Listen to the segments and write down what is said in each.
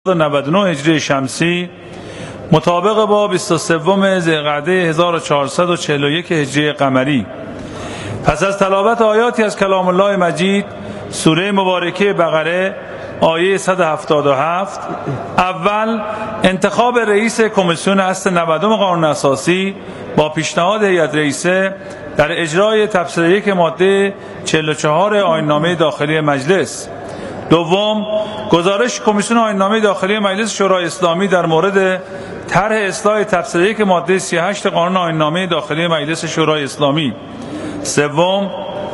99 هجری شمسی مطابق با 23 ذی‌قعده 1441 هجری قمری. پس از تلاوت آیاتی از کلام الله مجید، سوره مبارکه بقره آیه 177، اول انتخاب رئیس کمیسیون اصل 90 قانون اساسی با پیشنهاد هیئت رئیسه در اجرای تفسیر 1 ماده 44 آیین‌نامه داخلی مجلس. دوم، گزارش کمیسیون آیین‌نامه داخلی مجلس شورای اسلامی در مورد طرح اصلاح تفسیر 1 ماده 38 قانون آیین‌نامه داخلی مجلس شورای اسلامی. سوم،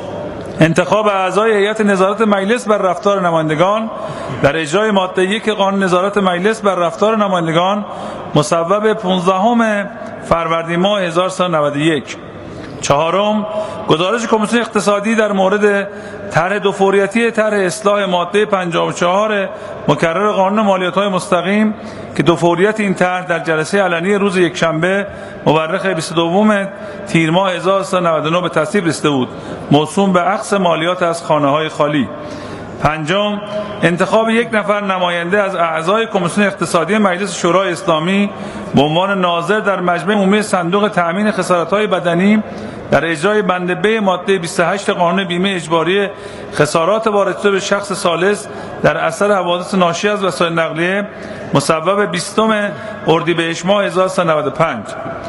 انتخاب اعضای هیئت نظارت مجلس بر رفتار نمایندگان در اجرای ماده 1 قانون نظارت مجلس بر رفتار نمایندگان مصوب 15 فروردین ماه 1391. چهارم، گزارش کمیسیون اقتصادی در مورد طرح دو فوریتی طرح اصلاح ماده 54 مکرر قانون مالیات‌های مستقیم که دو فوریت این طرح در جلسه علنی روز یکشنبه مورخ 22 تیر ماه 1399 به تصویب رسیده بود، موسوم به اخذ مالیات از خانه‌های خالی. پنجم، انتخاب 1 نفر نماینده از اعضای کمیسیون اقتصادی مجلس شورای اسلامی به عنوان ناظر در مجمع عمومی صندوق تأمین خسارت‌های بدنی در اجرای بند ب ماده 28 قانون بیمه اجباری خسارات وارد شده به شخص ثالث در اثر حوادث ناشی از وسایل نقلیه، مصوب 20 اردیبهشت ماه 1395.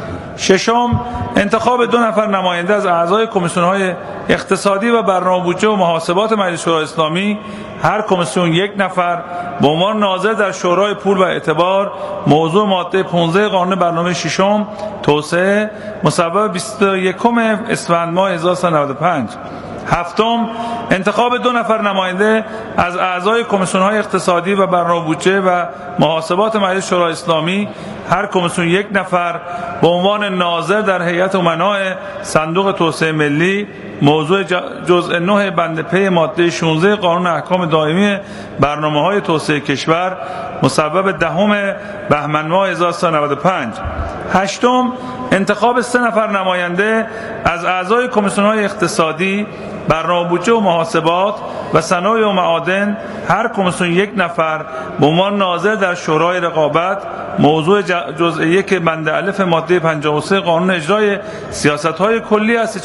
ششم، انتخاب 2 نفر نماینده از اعضای کمیسیون‌های اقتصادی و برنامه بودجه و محاسبات مجلس شورای اسلامی، هر کمیسیون 1 نفر به عنوان ناظر در شورای پول و اعتبار، موضوع ماده 15 قانون برنامه ششم توسعه، مصوب 21 اسفند ماه 1395. هفتم، انتخاب 2 نفر نماینده از اعضای کمیسیون‌های اقتصادی و برنامه بودجه و محاسبات مجلس شورای اسلامی، هر کمیسیون 1 نفر به عنوان ناظر در هیئت امناء صندوق توسعه ملی، موضوع جزء 9 بند پ ماده 16 قانون احکام دائمی برنامه‌های توسعه کشور، مصوب 10 بهمن ماه 1395. هشتم، انتخاب 3 نفر نماینده از اعضای کمیسیون‌های اقتصادی، برنامه بودجه و محاسبات و صنایع و معادن، هر کمیسیون 1 نفر به عنوان ناظر در شورای رقابت، موضوع جزء 1 بند الف ماده 53 قانون اجرای سیاست‌های کلی از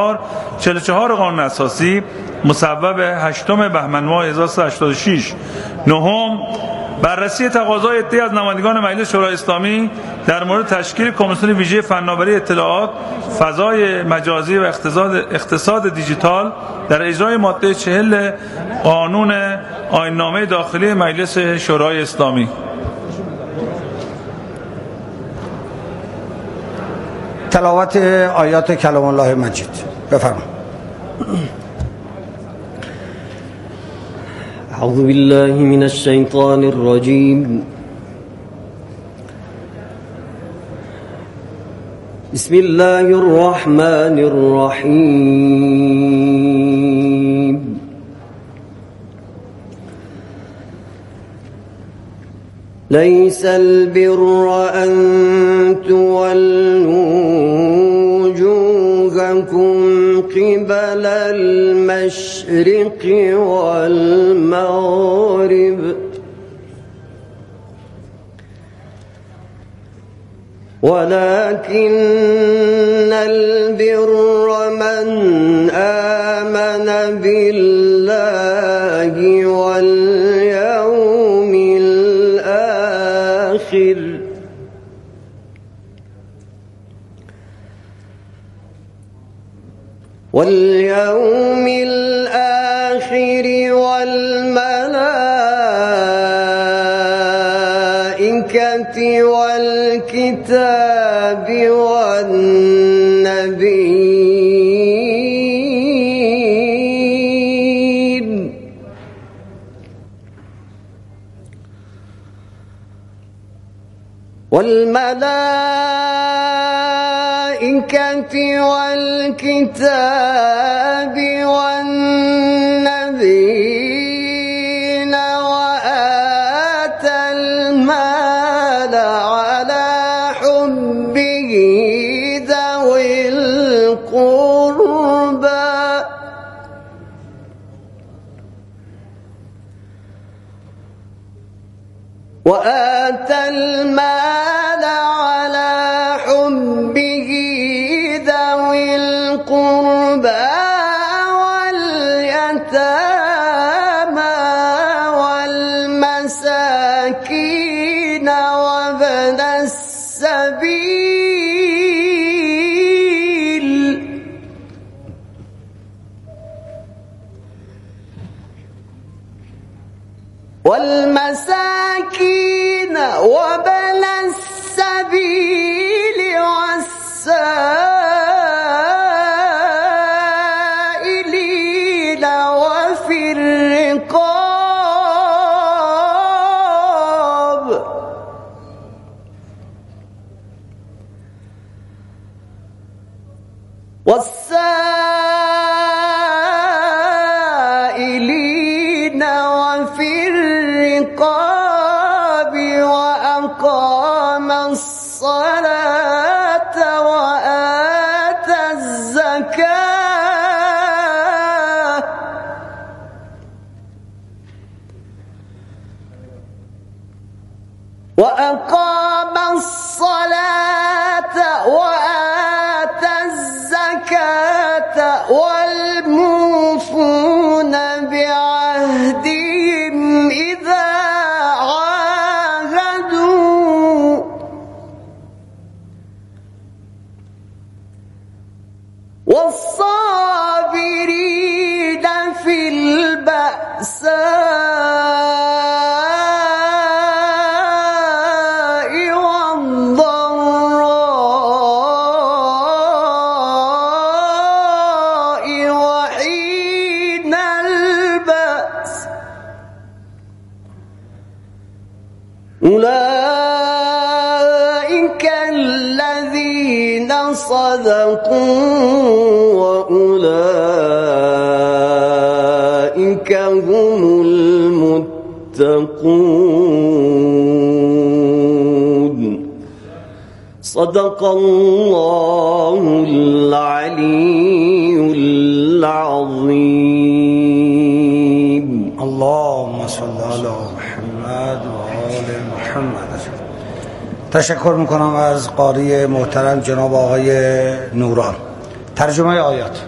44 قانون اساسی، مصوب 8 بهمن ماه 1386. نهم، بررسی تقاضای عده‌ای از نمایندگان مجلس شورای اسلامی در مورد تشکیل کمیسیون ویژه فناوری اطلاعات، فضای مجازی و اقتصاد دیجیتال در اجرای ماده 40 قانون آیین‌نامه داخلی مجلس شورای اسلامی. تلاوت آیات کلام الله مجید. بفرمایید. اعوذ بالله من الشیطان الرجیم. بسم الله الرحمن الرحیم. ليس البر أن تولوا وجوهكم قبل المشرق والمغرب ولكن البر من آمن بالله واليوم الآخر والملائكة والكتاب والنبيين وآتى المال على حبه ذوي القربى وآتى المال على حبه ذوي القربى واليتامى والمساكين وابن السبيل وابن السبيل والسائلين وفي الرقاب وأقام الصلاة وآتى الزكاة والموفون بعهدهم إذا عاهدوا والصابرين في البأساء والضراء وحين البأس أولئك الذين صدقوا وأولئك هم المتقون صدق الله العلي العظيم. اللهم صل علی محمد و آل محمد. تشکر میکنم از قاری محترم جناب آقای نوران. ترجمه آیات.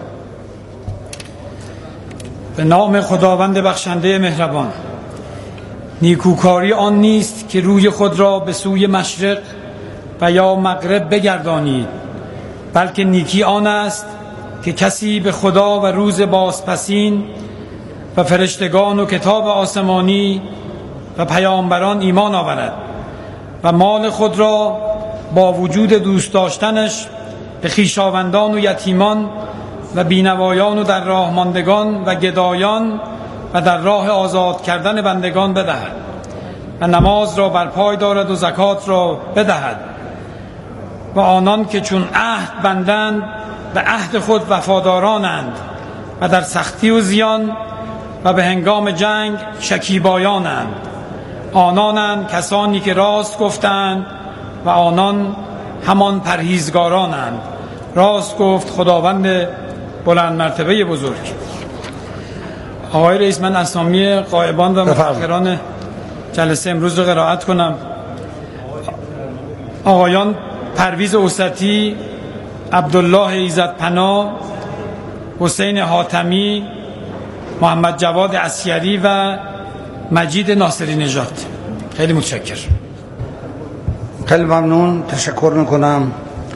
به نام خداوند بخشنده مهربان. نیکوکاری آن نیست که روی خود را به سوی مشرق و یا مغرب بگردانید، بلکه نیکی آن است که کسی به خدا و روز بازپسین و فرشتگان و کتاب آسمانی و پیامبران ایمان آورد و مال خود را با وجود دوست داشتنش به خویشاوندان و یتیمان و بینوایان و در راه ماندگان و گدایان و در راه آزاد کردن بندگان بدهد و نماز را برپای دارد و زکات را بدهد و آنان که چون عهد بندند به عهد خود وفادارانند و در سختی و زیان و به هنگام جنگ شکیبایانند. آنانند کسانی که راست گفتند و آنان همان پرهیزگارانند. راست گفت خداوند بلند مرتبه بزرگ. آقای رئیس، من اسامی غایبان و متأخران جلسه امروز رو قرائت کنم. آقایان پرویز اوسطی، عبدالله ایزدپناه، حسین حاتمی، محمد جواد عسکری و مجید ناصری نژاد. خیلی متشکر. خیلی ممنون. تشکر میکنم.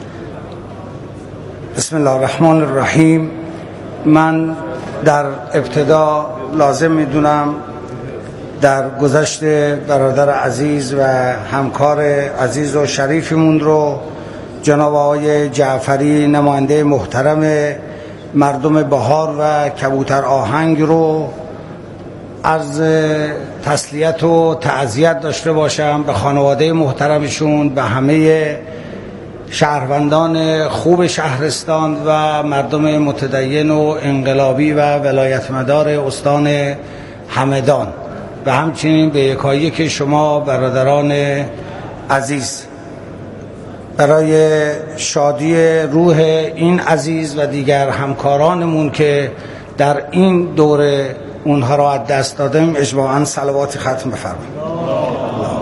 بسم الله الرحمن الرحیم. من در ابتدا لازم میدونم در گذشته برادر عزیز و همکار عزیز و شریفمون رو جناب آقای جعفری، نماینده محترم مردم بهار و کبوتر آهنگ رو عرض تسلیت و تعزیت داشته باشم به خانواده محترمشون، به همه شهروندان خوب شهرستان و مردم متدین و انقلابی و ولایتمدار استان همدان و همچنین به یکایی که شما برادران عزیز. برای شادی روح این عزیز و دیگر همکارانمون که در این دوره اونها را از دست دادیم اجماعاً صلوات ختم بفرمایید.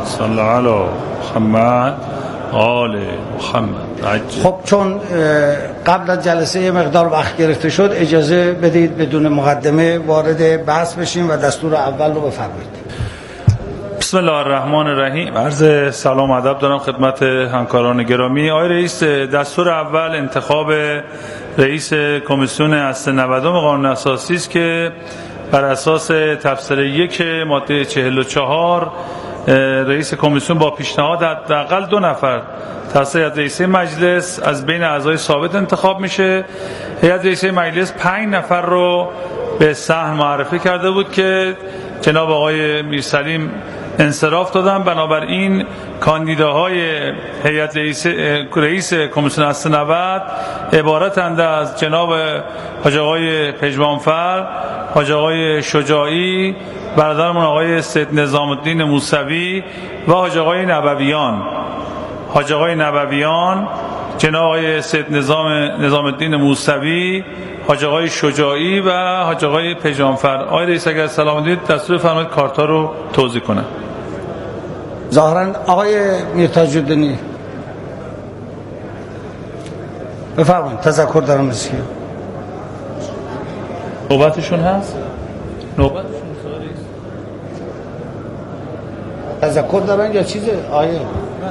صلی علی محمد آل محمد. خب چون قبل از جلسه یه مقدار وقت گرفته شد، اجازه بدید بدون مقدمه وارد بحث بشیم و دستور اول رو بفرمایید. بسم الله الرحمن الرحیم. عرض سلام و ادب دارم خدمت همکاران گرامی. آقای رئیس، دستور اول انتخاب رئیس کمیسیون اصل 90 قانون اساسی است که بر اساس تفسیر 1 ماده 44 رئیس کمیسیون با پیشنهاد حداقل 2 نفر توسط رئیس مجلس از بین اعضای ثابت انتخاب میشه. هیئت رئیس مجلس 5 نفر رو به صحن معرفی کرده بود که جناب آقای میرسلیم انصراف دادن. بنابراین کاندیداهای هیئت رئیس کمیسیون اصل 90 عبارتند از جناب حاج آقای پژمانفر، حاج آقای شجاعی، برادرمون آقای سید نظام الدین موسوی و حاج آقای نبویان. حاج آقای نبویان، جناب آقای سید نظام الدین موسوی، حاج آقای شجاعی و حاج آقای پژمانفر. آقای رئیس اگر سلام دید دستور فرمایید کارتا رو توضیح کنه. ظاهرا آقای میرتاج الدینی بفرمایید. تذکر دارم از کیه؟ نوبتشون هست؟ نوبتشون تذکر دارن یا چیزه؟ آیه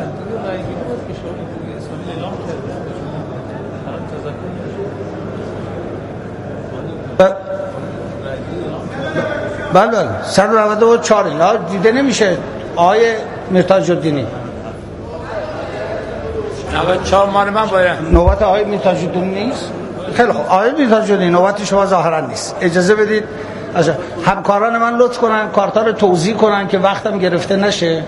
بله 194 اینا دیده نمیشه. آیه میرتاج الدینی 94 مال من باید نوبت آقای میرتاج الدینی نیست. خیلی خوب، آقای میرتاج الدینی نوبت شما ظاهرا نیست. اجازه بدید همکاران من لطف کنن کارتا رو توضیح کنن که وقتم گرفته نشه.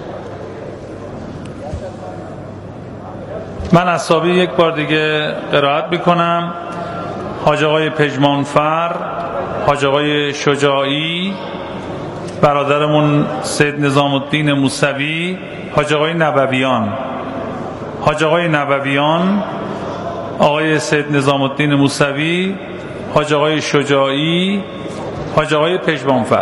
من اسامی یک بار دیگه قرائت میکنم. حاج آقای پژمانفر، حاج آقای شجاعی، برادرمون سید نظام الدین موسوی، حاج آقای نبویان. حاج آقای نبویان، آقای سید نظام الدین موسوی، حاج آقای شجاعی، حاج آقای پژمانفر.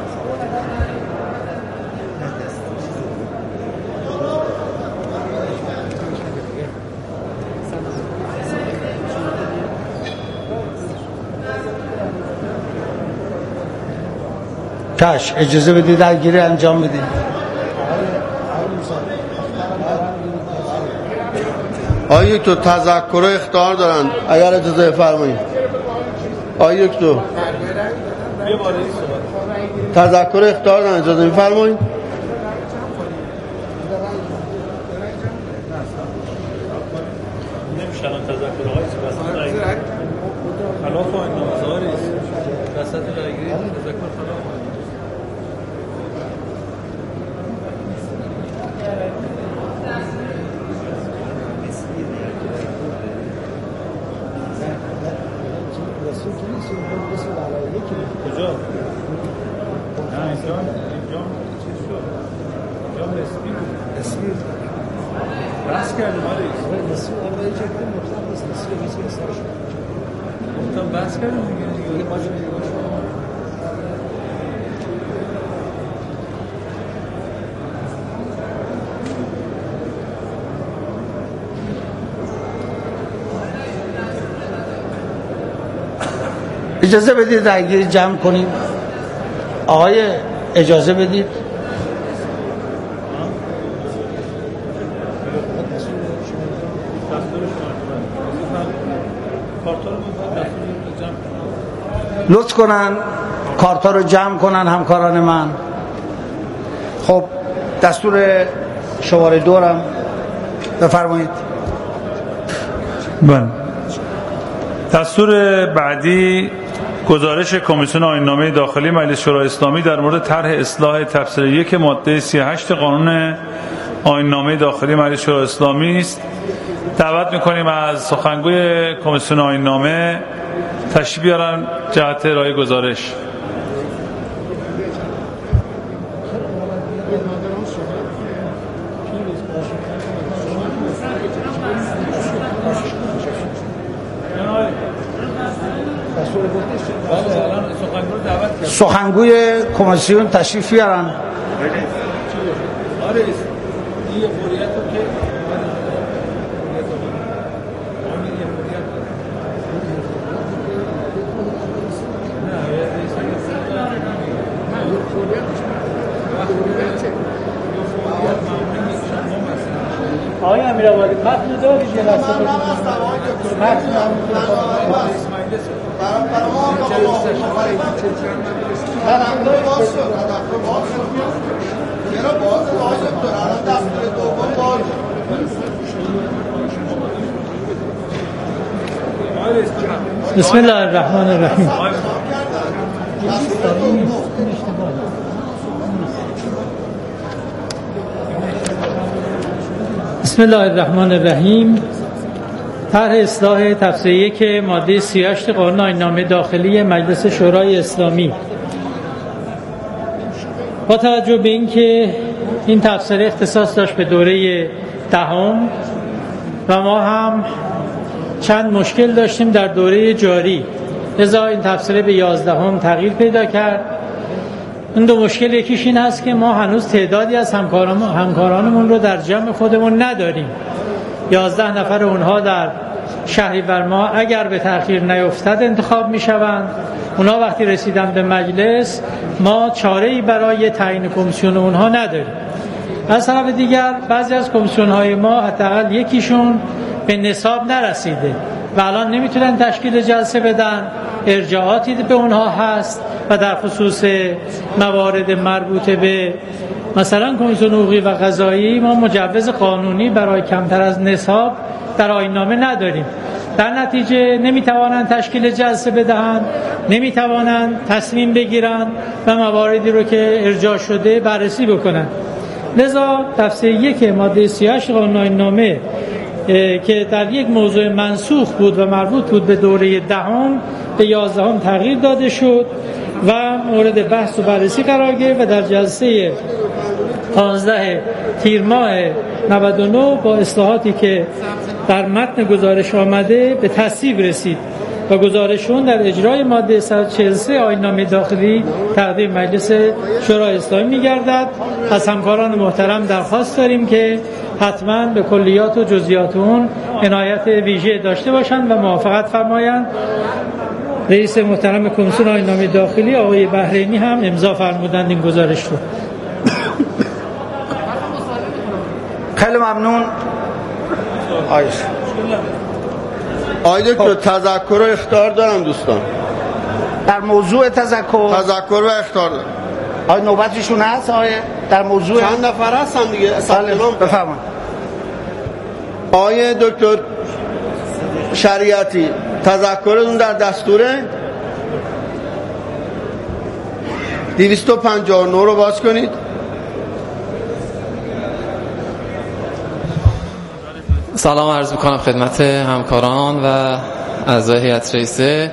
کاش اجازه بدید درگیری انجام بدید. آقای دکتر تذکر اختیار دارن اگر اجازه فرمایید. آقای دکتر تذکر اختیار دارن اجازه میفرمایید. نمیشه الان تذکر آقای خلاف آیین نامه‌زاری است. وسط رأی‌گیری تذکر خلاف. کجا؟ نه اینجا چیز شد. اینجا اسمی بحث کردیم آره. اسمی اولایی که مطلب نیست. اسمی سرش گفتم بحث کردیم دیگه ماجرا اجازه بدید درگیری جمع کنیم. آقای اجازه بدید. لطف کنن کارتا رو جمع کنن همکاران من. خب دستور شماره 2 رم بفرمایید. بله. دستور بعدی گزارش کمیسیون آیین‌نامه داخلی مجلس شورای اسلامی در مورد طرح اصلاح تفسیر 1 ماده 38 قانون آیین‌نامه داخلی مجلس شورای اسلامی است. دعوت می‌کنیم از سخنگوی کمیسیون آیین‌نامه تشریف بیارن جهت ارائه گزارش. سخنگوی کمیسیون تشریف بیارن. آقای امیرآبادی متن داری جلسه بسم الله الرحمن الرحیم. بسم الله الرحمن الرحیم. طرح اصلاح تفسیر 1 ماده 38 قانون آیین‌نامه داخلی مجلس شورای اسلامی. با توجه به اینکه این تفسیر اختصاص داشت به دوره دهم و ما هم چند مشکل داشتیم در دوره جاری، لذا این تفسیر به 11 تغییر پیدا کرد. این دو مشکل، یکیش این هست که ما هنوز تعدادی از همکارانمون رو در جمع خودمون نداریم. 11 نفر اونها در شهریور ماه اگر به تأخیر نیفتد انتخاب می شوند. اونها وقتی رسیدن به مجلس ما چاره‌ای برای تعیین کمیسیون اونها نداریم. از طرف دیگر بعضی از کمیسیون‌های ما حداقل یکیشون به نصاب نرسیده و الان نمیتونن تشکیل جلسه بدن، ارجاعاتی به اونها هست و در خصوص موارد مربوط به مثلا کمیسیون حقوقی و قضایی ما مجوز قانونی برای کمتر از نصاب در آیین‌نامه نداریم. در نتیجه نمیتوانند تشکیل جلسه بدهند، نمیتوانند تصمیم بگیرند و مواردی رو که ارجاع شده بررسی بکنند. لذا تفسیر 1 ماده 38 قانون آیین‌نامه که در یک موضوع منسوخ بود و مربوط بود به دوره دهم به 11 تغییر داده شد و مورد بحث و بررسی قرار گرفت و در جلسه 15 تیر ماه 99 با اصلاحاتی که در متن گزارش آمده به تصویب رسید و گزارشون در اجرای ماده 143 آیین‌نامه داخلی تقدیم مجلس شورای اسلامی می‌گردد. از همکاران محترم درخواست داریم که حتما به کلیات و جزئیات اون عنایت ویژه داشته باشند و موافقت فرمایند. رئیس محترم کمیسیون آیین‌نامه داخلی آقای بحرینی هم امضا فرمودند این گزارش رو. خیلی ممنون. آقای دکتر تذکر و اخطار دارم دوستان. در موضوع تذکر و اخطار دارم. آقای نوبتشون هست آقای در موضوع چند نفر هستن دیگه؟ بفرمایید. آقای دکتر شریعتی تذکرتون در دستوره 259 رو باز کنید. سلام عرض میکنم خدمت همکاران و اعضای هیئت رئیسه.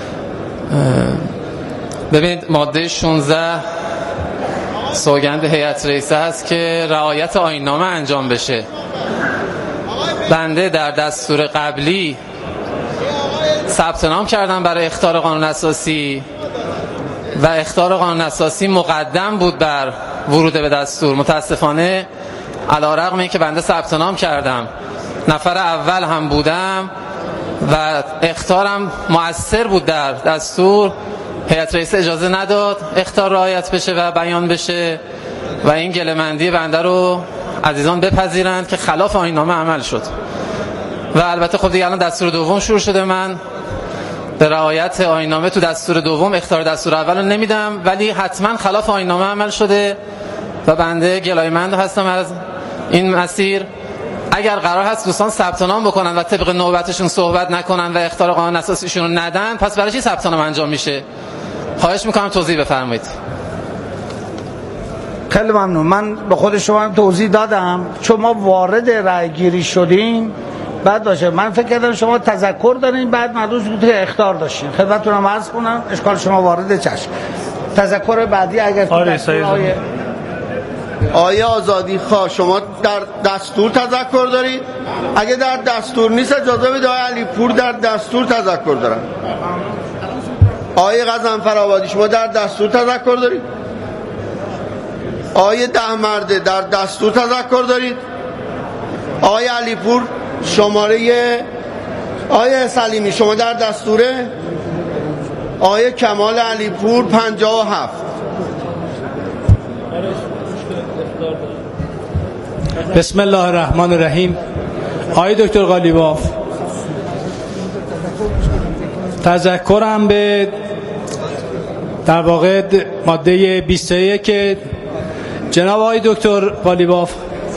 ببینید ماده 16 سوگند هیئت رئیسه هست که رعایت آیین‌نامه انجام بشه. بنده در دستور قبلی ثبت نام کردم برای اخطار قانون اساسی و اخطار قانون اساسی مقدم بود بر ورود به دستور. متاسفانه علی‌رغم اینکه بنده ثبت نام کردم، نفر اول هم بودم و اخطارم مؤثر بود در دستور، هیئت رئیسه اجازه نداد اخطار رعایت بشه و بیان بشه و این گله‌مندی بنده رو عزیزان بپذیرند که خلاف آیین‌نامه عمل شد. و البته خب دیگه الان دستور دوم شروع شده، من به رعایت آیین‌نامه تو دستور دوم اخطار دستور اول رو نمیدم، ولی حتما خلاف آیین‌نامه عمل شده و بنده گلایه‌مند هستم از این مسیر. اگر قرار هست دوستان ثبت نام بکنن و طبق نوبتشون صحبت نکنن و اخطار قانون اساسیشون رو ندن، پس برای چی ثبت نام انجام میشه؟ خواهش میکنم توضیح بفرمایید. خیلی ممنون. من به خود شما هم توضیح دادم چون ما وارد رأی گیری شدیم. بعد باشه من فکر کردم شما تذکر دارین، بعد معلوم بود که اخطار داشتین. خدمتتون هم عرض کنم اشکال شما وارد چشم. تذکر بعدی اگر آیه آزادی خواه شما در دستور تذکر دارید؟ اگه در دستور نیست اجازه بدید آیه علیپور در دستور تذکر دارن. آیه غضنفر آبادی شما در دستور تذکر دارید؟ آقای ده مرده در دستور تذکر دارید. آقای علیپور شماره، آقای سلیمی شما در دستوره. آقای کمال علیپور 57. بسم الله الرحمن الرحیم. آقای دکتر قالیباف، تذکرم به در واقع ماده 21 که جناب آقای دکتر قالیباف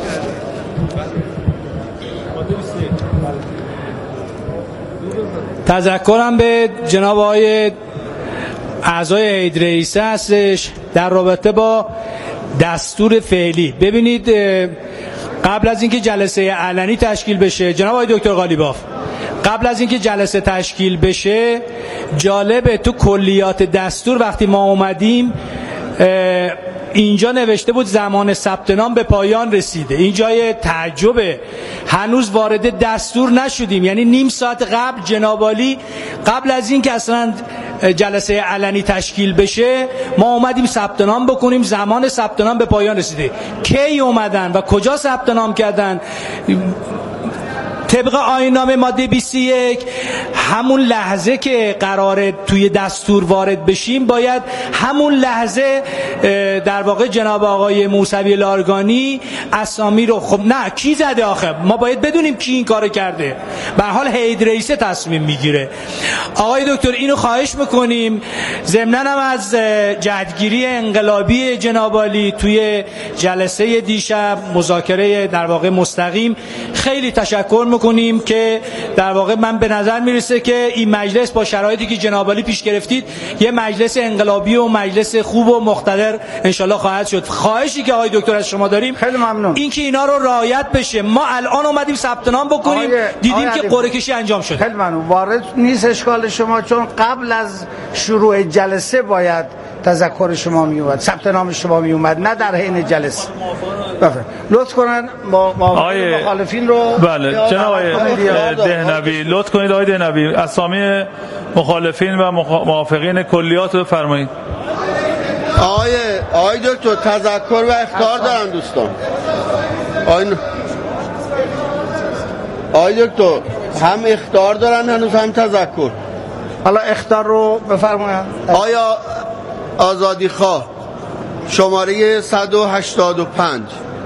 تذکرم به جناب آقای اعضای هیئت رئیسه هستش در رابطه با دستور فعلی. ببینید قبل از اینکه جلسه علنی تشکیل بشه، جناب آقای دکتر قالیباف، قبل از اینکه جلسه تشکیل بشه، جالبه تو کلیات دستور وقتی ما اومدیم اینجا نوشته بود زمان ثبت نام به پایان رسیده. این جای تعجبه، هنوز وارد دستور نشدیم، یعنی نیم ساعت قبل جناب عالی قبل از این که اصلا جلسه علنی تشکیل بشه ما اومدیم ثبت نام بکنیم، زمان ثبت نام به پایان رسیده. کی اومدن و کجا ثبت نام کردن؟ طبق آیین‌نامه ماده 21 همون لحظه که قراره توی دستور وارد بشیم باید همون لحظه در واقع جناب آقای موسوی لارگانی اسامی رو، خب نه کی زده آخه؟ ما باید بدونیم کی این کارو کرده. به هر حال هیئت رئیسه تصمیم میگیره. آقای دکتر اینو خواهش میکنیم. ضمناً هم از جهتگیری انقلابی جناب عالی توی جلسه دیشب مذاکره در واقع مستقیم خیلی تشکر میکنیم که در واقع من به نظر میرسه که این مجلس با شرایطی که جناب عالی پیش گرفتید یه مجلس انقلابی و مجلس خوب و مقتدر انشالله خواهد شد. خواهشی که آقای دکتر از شما داریم خیلی ممنون این که اینا رو رعایت بشه. ما الان اومدیم ثبت نام بکنیم دیدیم که قرعه کشی انجام شده. خیلی ممنون. وارد نیست اشکال شما، چون قبل از شروع جلسه باید تذکر شما می اومد، ثبت نام شما می اومد، نه در حین جلسه. لطف کنن مخالفین رو. بله جناب آقای دهنوی لطف کنید. آقای دهنوی اسامی مخالفین و موافقین کلیات رو بفرمایید. آقای دکتر تذکر و اخطار دارن دوستان. آقای دکتر هم اخطار دارن هنوز هم تذکر. حالا اخطار رو بفرمایید. آیا آزادی خواه شماره 185.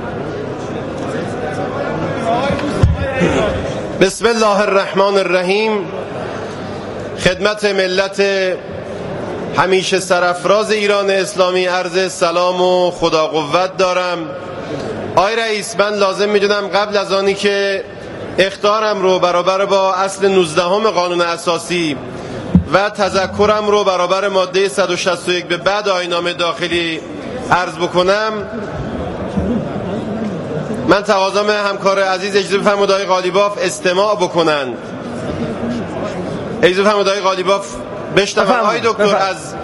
بسم الله الرحمن الرحیم. خدمت ملت همیشه سرافراز ایران اسلامی عرض سلام و خدا قوت دارم. آقای رئیس، من لازم میدونم قبل از آنی که اخطارم رو برابر با اصل 19 قانون اساسی و تذکرم رو برابر ماده 161 به بعد آیین‌نامه داخلی عرض بکنم، من تقاضام همکار عزیز اجازه بفرمایید آقای قالیباف استماع بکنن. اجازه بفرمایید آقای قالیباف بشنون. آقای دکتر از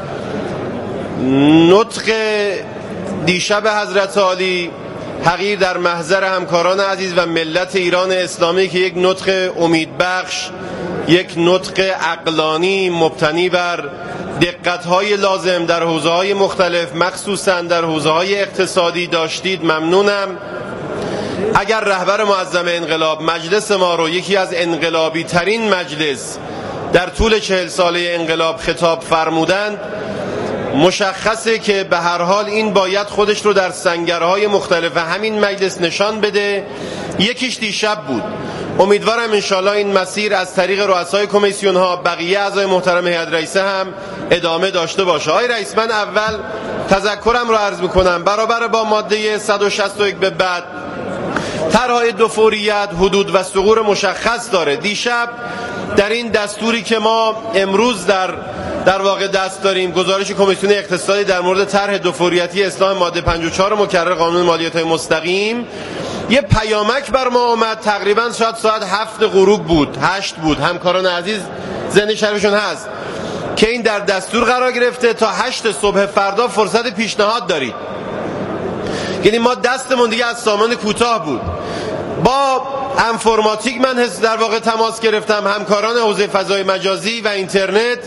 نطق دیشب حضرت عالی حقیر در محضر همکاران عزیز و ملت ایران اسلامی که یک نطق امیدبخش، یک نطق عقلانی مبتنی بر دقت‌های لازم در حوزه‌های مختلف مخصوصاً در حوزه‌های اقتصادی داشتید ممنونم. اگر رهبر معظم انقلاب مجلس ما رو یکی از انقلابی ترین مجلس در طول 40 ساله انقلاب خطاب فرمودند، مشخصه که به هر حال این باید خودش رو در سنگرهای مختلف همین مجلس نشان بده. یکیش دیشب بود. امیدوارم انشالله این مسیر از طریق رؤسای کمیسیون ها بقیه اعضای محترم هیئت رئیسه هم ادامه داشته باشه. آقای رئیس، من اول تذکرم رو عرض میکنم برابر با ماده 161 به بعد طرح دو فوریت حدود و ثغور مشخص داره. دیشب در این دستوری که ما امروز در واقع دست داریم، گزارش کمیسیون اقتصادی در مورد طرح دو فوریتی اصلاح ماده 54 مکرر قانون مالیات‌های مستقیم، یه پیامک بر ما اومد. تقریبا شاید ساعت 7 غروب بود، 8 بود، همکاران عزیز ذهن شرفشون هست که این در دستور قرار گرفته تا 8 صبح فردا فرصت پیشنهاد دارید. یعنی ما دستمون دیگه از سامان کوتاه بود. با انفرماتیک من در واقع تماس گرفتم، همکاران حوزه فضای مجازی و اینترنت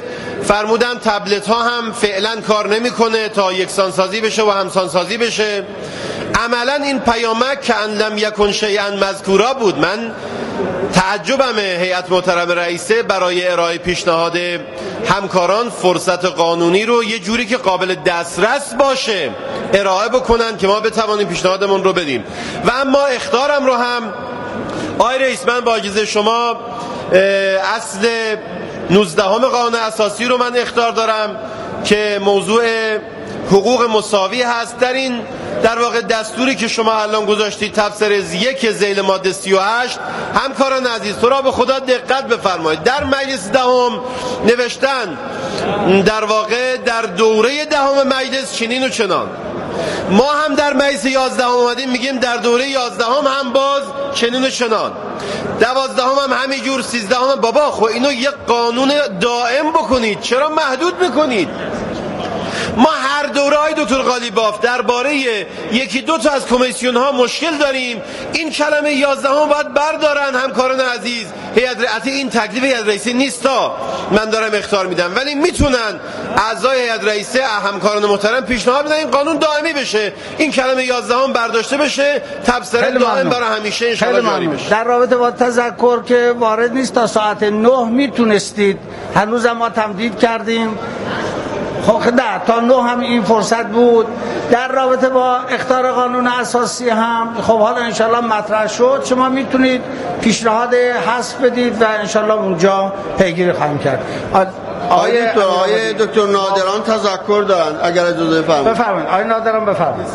فرمودن تبلت ها هم فعلا کار نمیکنه تا یکسانسازی بشه و همسانسازی بشه. عملا این پیامک که ان لم یکن شیئا مذکورا بود. من تعجبم هیئت محترم رئیسه برای ارائه پیشنهاد همکاران فرصت قانونی رو یه جوری که قابل دسترس باشه ارائه بکنن که ما بتوانیم پیشنهادمون رو بدیم. و اما اخطارم رو هم آقای رئیس، من با اجازه شما اصل 19 قانون اساسی رو من اخطار دارم که موضوع حقوق مساوی هست. در واقع دستوری که شما الان گذاشتید تبصره 1 ذیل ماده 38. همکاران عزیز تو را به خدا دقت بفرمایید، در مجلس دهم نوشتن در واقع در دوره دهم مجلس چنین و چنان. ما هم در مجلس 11 اومدیم میگیم در دوره 11 هم باز چنین و چنان، 12 هم همینجور، 13 هم. بابا خب اینو یک قانون دائم بکنید، چرا محدود میکنید؟ ما هر دوره های دکتر قالیباف درباره یکی دو تا از کمیسیون ها مشکل داریم. این کلمه 11 باید بردارن همکاران عزیز. هیئت رئیسه این تکلیف هیئت رئیسه نیستا، من دارم اخطار میدم، ولی میتونن اعضای هیئت رئیسه همکاران محترم پیشنهاد بدن این قانون دائمی بشه، این کلمه 11 برداشته بشه، تبصره دائم برای همیشه ان شاء الله جاری بشه. در رابطه با تذکر که وارد نیست، تا ساعت 9 میتونستید، هنوز ما تمدید کردیم. خب نه، تا 9 هم این فرصت بود. در رابطه با اخطار قانون اساسی هم خب حالا انشالله مطرح شد، شما میتونید پیشنهاد حذف بدید و انشالله اونجا پیگیری خواهیم کرد. آقای دکتر نادران تذکر دارن، اگر اجازه بفرمایید. آقای نادران بفرمایید.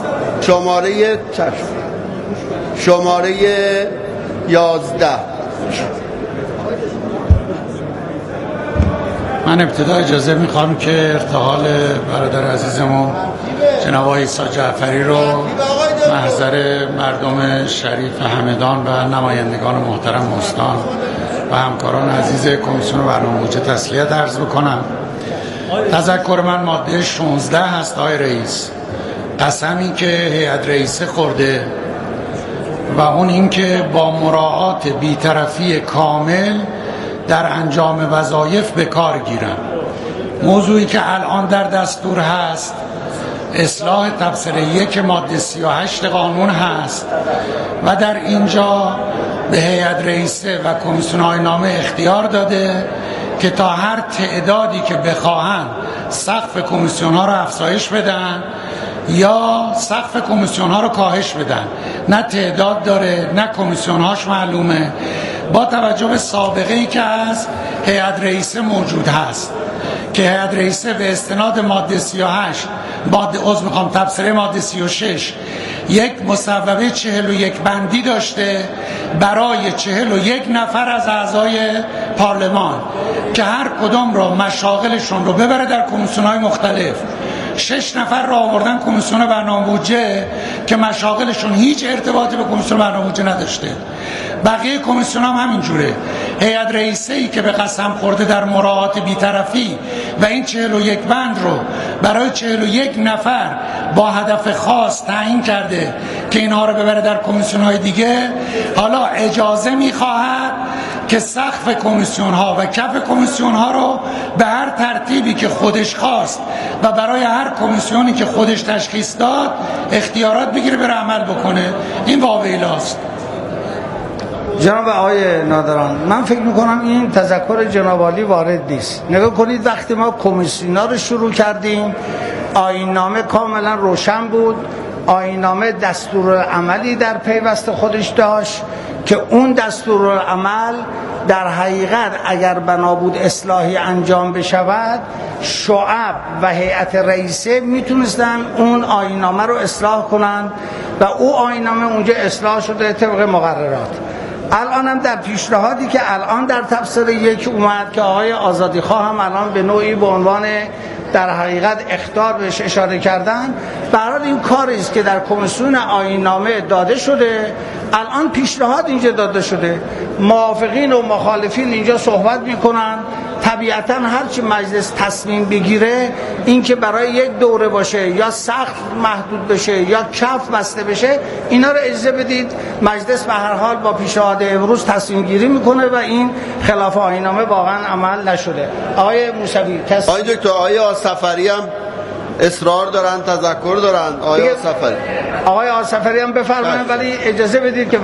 شماره 11. من ابتدا اجازه میخوام که ارتحال برادر عزیزمون جناب آقای عیسی جعفری رو محضر مردم شریف همدان و نمایندگان محترم استان و همکاران عزیز کمیسیون برنامه‌ریزی تسلیت عرض بکنم. تذکر من ماده 16 هست آقای رئیس، قسمی که هیئت رئیسه خورده و اون این که با مراعات بی‌طرفی کامل در انجام وظایف به کار گیرم. موضوعی که الان در دستور هست اصلاح تبصره 1 ماده 38 قانون هست و در اینجا به هیئت رئیسه و کمیسیون‌های نامه اختیار داده که تا هر تعدادی که بخواهن سقف کمیسیون‌ها رو افزایش بدن یا سقف کمیسیون‌ها رو کاهش بدن. نه تعداد داره نه کمیسیون‌هاش معلومه، با توجه به سابقه‌ای که از هیئت رئیسه موجود هست که هیئت رئیسه به استناد ماده 38 تبصره ماده 36 یک مصوبه 41 بندی داشته برای 41 نفر از اعضای پارلمان که هر کدام را مشاغلشون رو ببره در کمیسیون‌های مختلف. 6 نفر را آوردن کمیسیون برنامه بودجه که مشاغلشون هیچ ارتباطی به کمیسیون برنامه بودجه نداشته. بقیه کمیسیون هم همینجوره. هیئت رئیسه‌ای که به قسم خورده در مراعات بی‌طرفی و این 41 بند رو برای 41 نفر با هدف خاص تعیین کرده که اینها رو ببره در کمیسیون‌های دیگه، حالا اجازه می‌خواهد که سقف کمیسیون‌ها و کف کمیسیون‌ها رو به هر ترتیبی که خودش خواست و برای هر کمیسیونی که خودش تشخیص داد اختیارات بگیره بره عمل بکنه. این واویلاست. جناب آقای نادران، من فکر میکنم این تذکر جناب عالی وارد نیست. نگاه کنید، وقتی ما کمیسیونا رو شروع کردیم آیین‌نامه کاملا روشن بود، آیین‌نامه دستورالعملی در پیوست خودش داشت که اون دستورالعمل در حقیقت اگر بنا بود اصلاحی انجام بشود، شعب و هیئت رئیسه میتونستن اون آیین‌نامه رو اصلاح کنن و او آیین‌نامه اونجا اصلاح شده طبق مقررات. الان هم در پیشنهادی که الان در تبصره 1 اومد که آقای آزادیخواه هم الان به نوعی به عنوان در حقیقت اخطار بهش اشاره کردن، برای این کاری است که در کمیسیون آیین‌نامه داده شده، الان پیشنهاد اینجا داده شده، موافقین و مخالفین اینجا صحبت میکنن، طبیعتا هرچی مجلس تصمیم بگیره این که برای یک دوره باشه یا سخت محدود بشه یا کف بسته بشه، اینا رو اجازه بدید مجلس به هر حال با پیشنهاد امروز تصمیم گیری میکنه و این خلاف آیین‌نامه واقعا عمل نشده. آقای موسوی آقای دکتر، آقای آصفری هم اصرار دارن، تذکر دارن. آقای آصفری هم بفرمایید، ولی اجازه بدید که